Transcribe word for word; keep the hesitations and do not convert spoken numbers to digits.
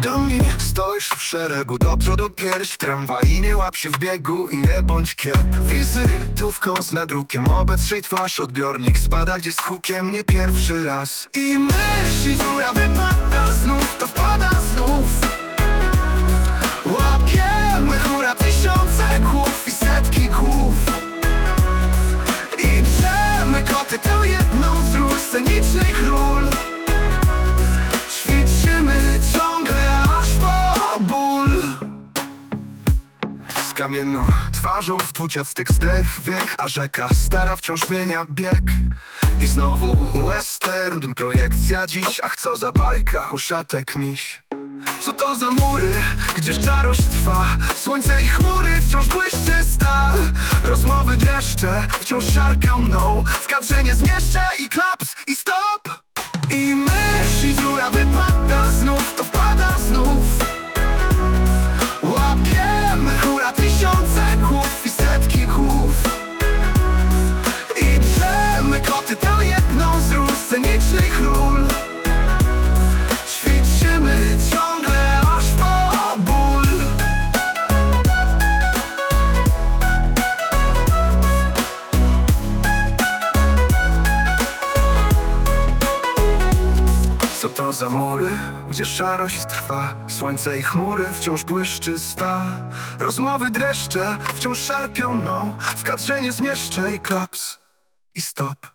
Do mnie stoisz w szeregu, do przodu pierś tramwaj, nie łap się w biegu i nie bądź kiep. Wizytówką z nadrukiem, obetrzyj twarz, odbiornik spada gdzieś z hukiem, nie pierwszy raz. I myśli góra wypada znów, to wpada znów. Łapiemy hura tysiące głów i setki głów. I drzemy koty tę jedną z ról scenicznych ról. Ćwiczymy ciągle aż po ból. Z kamienną twarzą w dwudziestych zdech wiek, a rzeka stara wciąż zmienia bieg. I znowu western, projekcja dziś, ach co za bajka, uszatek miś. Co to za mury, gdzie szarość trwa, słońce i chmury wciąż błyszczy stal. Rozmowy dreszcze wciąż szarpią mną, w kadrze nie zmieszczę i klaps i stop. I myśli dziura wypada znów, to wpada znów. Łapiemy hura tysiące głów i setki głów. I drzemy koty tę jedną z ról scenicznych ról. Ćwiczymy ciągle aż po ból. Co to za mury, gdzie szarość trwa, słońce i chmury wciąż błyszczy sta. Rozmowy dreszcze wciąż szarpią mną, w kadrze nie zmieszczę i klaps i stop.